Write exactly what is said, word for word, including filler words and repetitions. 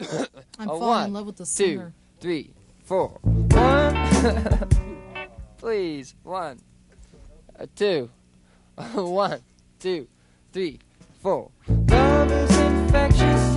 I'm A falling one, in love with the two, singer. three, four. One. Please. One. A two. One, two, three, four. Love is infectious.